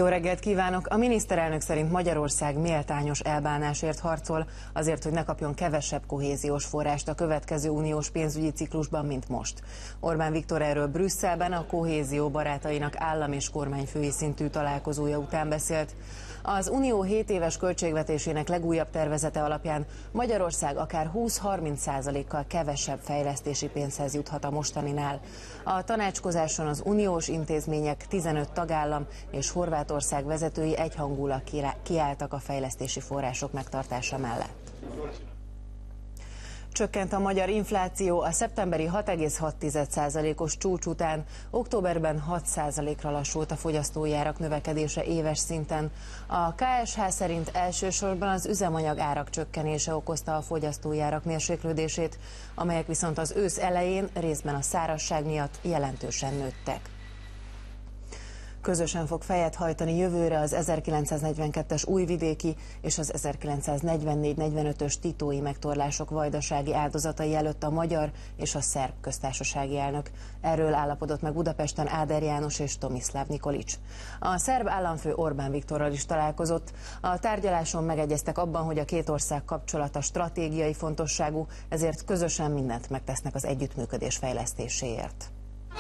Jó reggelt kívánok! A miniszterelnök szerint Magyarország méltányos elbánásért harcol, azért, hogy ne kapjon kevesebb kohéziós forrást a következő uniós pénzügyi ciklusban, mint most. Orbán Viktor erről Brüsszelben a kohézió barátainak állam- és kormányfői szintű találkozója után beszélt. Az Unió 7 éves költségvetésének legújabb tervezete alapján Magyarország akár 20-30%-kal kevesebb fejlesztési pénzhez juthat a mostaninál. A tanácskozáson az uniós intézmények, 15 tagállam és Horvátország vezetői egyhangulag kiálltak a fejlesztési források megtartása mellett. Csökkent a magyar infláció, a szeptemberi 6,6%-os csúcs után októberben 6%-ra lassult a fogyasztói árak növekedése éves szinten. A KSH szerint elsősorban az üzemanyag árak csökkenése okozta a fogyasztói árak mérséklődését, amelyek viszont az ősz elején részben a szárazság miatt jelentősen nőttek. Közösen fog fejet hajtani jövőre az 1942-es újvidéki és az 1944-45-ös titói megtorlások vajdasági áldozatai előtt a magyar és a szerb köztársasági elnök. Erről állapodott meg Budapesten Áder János és Tomislav Nikolic. A szerb államfő Orbán Viktorral is találkozott. A tárgyaláson megegyeztek abban, hogy a két ország kapcsolata stratégiai fontosságú, ezért közösen mindent megtesznek az együttműködés fejlesztéséért.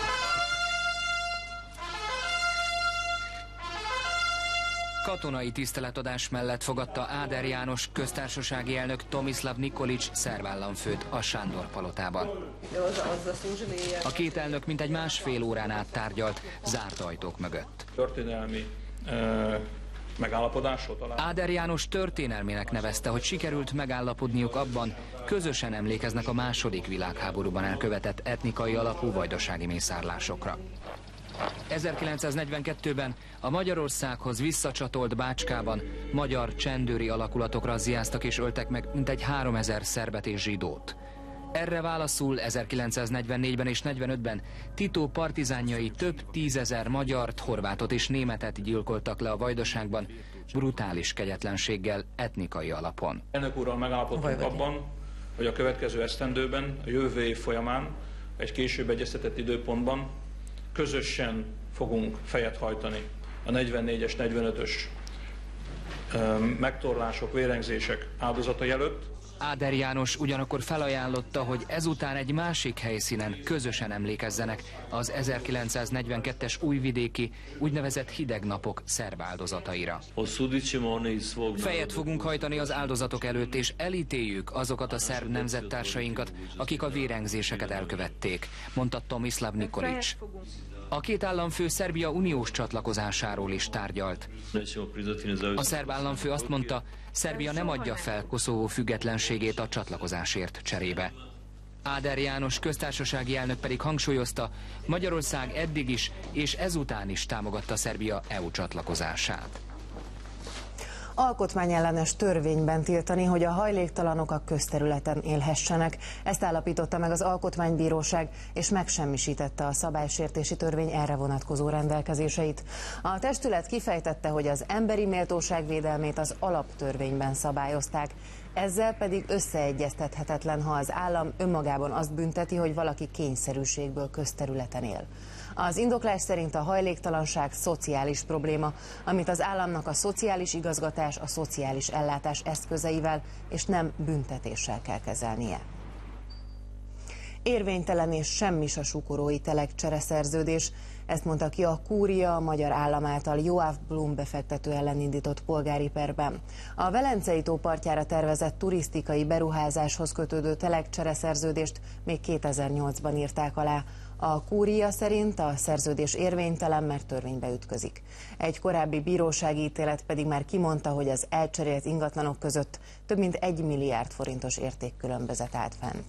Katonai tiszteletadás mellett fogadta Áder János köztársasági elnök Tomislav Nikolic szerb államfőt a Sándor palotában. A két elnök mintegy másfél órán át tárgyalt zárt ajtók mögött. Történelmi megállapodásról talán. Áder János történelmének nevezte, hogy sikerült megállapodniuk abban, közösen emlékeznek a II. Világháborúban elkövetett etnikai alapú vajdasági mészárlásokra. 1942-ben a Magyarországhoz visszacsatolt Bácskában magyar csendőri alakulatok razziáztak és öltek meg mintegy 3000 szerbet és zsidót. Erre válaszul 1944-ben és 45-ben Tito partizánjai több tízezer magyart, horvátot és németet gyilkoltak le a Vajdaságban brutális kegyetlenséggel, etnikai alapon. Elnök úrral megállapodtunk abban, hogy a következő esztendőben, a jövő év folyamán, egy később egyeztetett időpontban közösen fogunk fejet hajtani a 44-es, 45-ös megtorlások, vérengzések áldozatai előtt. Áder János ugyanakkor felajánlotta, hogy ezután egy másik helyszínen közösen emlékezzenek az 1942-es újvidéki úgynevezett hideg napok szerb áldozataira. Fejet fogunk hajtani az áldozatok előtt, és elítéljük azokat a szerb nemzettársainkat, akik a vérengzéseket elkövették, mondta Tomislav Nikolic. A két államfő Szerbia uniós csatlakozásáról is tárgyalt. A szerb államfő azt mondta, Szerbia nem adja fel Koszovó függetlenségét a csatlakozásért cserébe. Áder János köztársasági elnök pedig hangsúlyozta, Magyarország eddig is és ezután is támogatta Szerbia EU csatlakozását. Alkotmányellenes törvényben tiltani, hogy a hajléktalanok a közterületen élhessenek. Ezt állapította meg az Alkotmánybíróság, és megsemmisítette a szabálysértési törvény erre vonatkozó rendelkezéseit. A testület kifejtette, hogy az emberi méltóság védelmét az alaptörvényben szabályozták. Ezzel pedig összeegyeztethetetlen, ha az állam önmagában azt bünteti, hogy valaki kényszerűségből közterületen él. Az indoklás szerint a hajléktalanság szociális probléma, amit az államnak a szociális igazgatás, a szociális ellátás eszközeivel és nem büntetéssel kell kezelnie. Érvénytelen és semmis a sukorói telekcsereszerződés. Ezt mondta ki a Kúria, a magyar állam által Joachim Blum befektető ellen indított polgári perben. A Velencei tó partjára tervezett turisztikai beruházáshoz kötődő telekcsereszerződést még 2008-ban írták alá. A Kúria szerint a szerződés érvénytelen, mert törvénybe ütközik. Egy korábbi bírósági ítélet pedig már kimondta, hogy az elcserélt ingatlanok között több mint 1 milliárd forintos értékkülönbözet állt fent.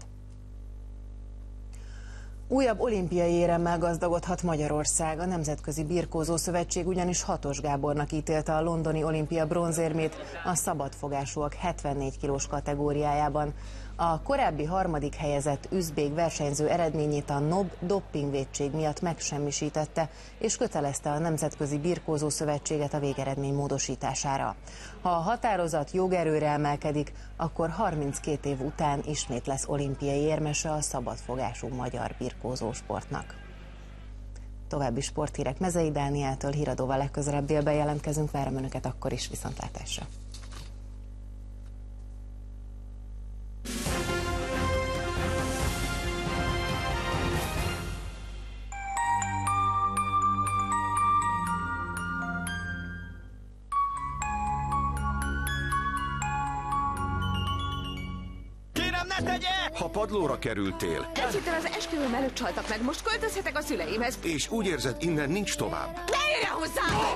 Újabb olimpiai éremmel gazdagodhat Magyarország. A Nemzetközi Birkózó Szövetség ugyanis Hatos Gábornak ítélte a londoni olimpia bronzérmét a szabadfogásúak 74 kilós kategóriájában. A korábbi harmadik helyezett üzbék versenyző eredményét a NOB doppingvétség miatt megsemmisítette, és kötelezte a Nemzetközi Birkózó Szövetséget a végeredmény módosítására. Ha a határozat jogerőre emelkedik, akkor 32 év után ismét lesz olimpiai érmese a szabadfogású magyar birkózósportnak. További sporthírek Mezei Dánieltől, Híradóval legközelebb délben jelentkezünk, várom önöket akkor is, viszontlátásra. Ha padlóra kerültél, Egy héttel az esküvőm előtt csaltak meg, most költözhetek a szüleimhez. és úgy érzed, innen nincs tovább, Ne jöjjön hozzám!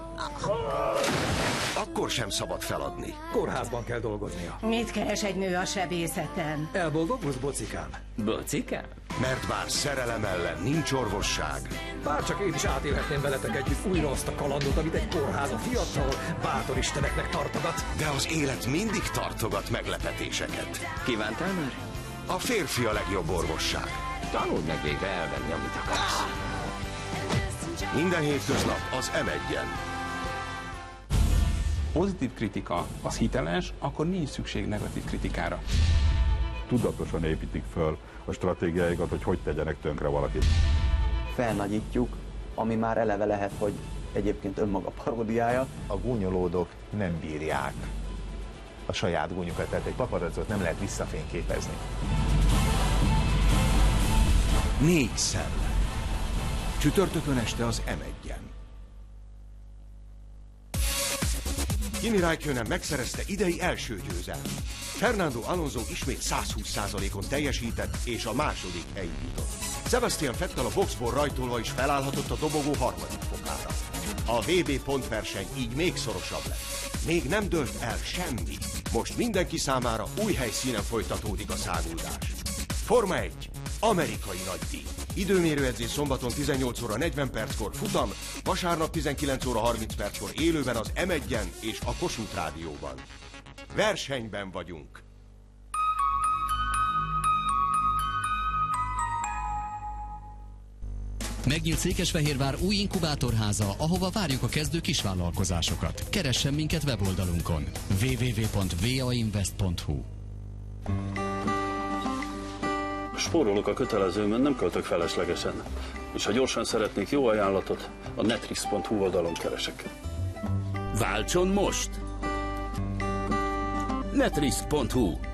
akkor sem szabad feladni. Kórházban kell dolgoznia. Mit keres egy nő a sebészeten? Elboldogulsz, bocikám? Bocikám? Mert bár szerelem ellen nincs orvosság, Bárcsak én is átélhetném veletek együtt újra azt a kalandot, amit egy kórház a fiatal, bátor isteneknek tartogat. de az élet mindig tartogat meglepetéseket. Kívántál már? A férfi a legjobb orvosság. Tanuld meg végre elvenni, amit akarsz. Minden hétköznap az M1-en. Pozitív kritika az hiteles, akkor nincs szükség negatív kritikára. Tudatosan építik föl a stratégiáikat, hogy tegyenek tönkre valakit. Felnagyítjuk, ami már eleve lehet, hogy egyébként önmaga paródiája. A gúnyolódók nem bírják a saját gúnyukat, tehát egy paparazzot nem lehet visszafényképezni. 4 szem. Csütörtökön este az M1-en. Kimi Räikkönen megszerezte idei első győzelmét. Fernando Alonso ismét 120%-on teljesített, és a második helyig jutott. Sebastian Vettel a boxból rajtolva is felállhatott a dobogó harmadik fokára. A VB pontverseny így még szorosabb lett. Még nem dőlt el semmi. Most mindenki számára új helyszínen folytatódik a száguldás. Forma 1. Amerikai nagydíj. Időmérőedzés szombaton 18 óra 40 perckor futam, vasárnap 19 óra 30 perckor élőben az M1-en és a Kossuth Rádióban. Versenyben vagyunk. Megnyílt Székesfehérvár új inkubátorháza, ahova várjuk a kezdő kisvállalkozásokat. Keressen minket weboldalunkon www.vainvest.hu. Spórolok a kötelezőmön, nem költök feleslegesen. És ha gyorsan szeretnék jó ajánlatot, a netrix.hu oldalon keresek. Váltson most! netrix.hu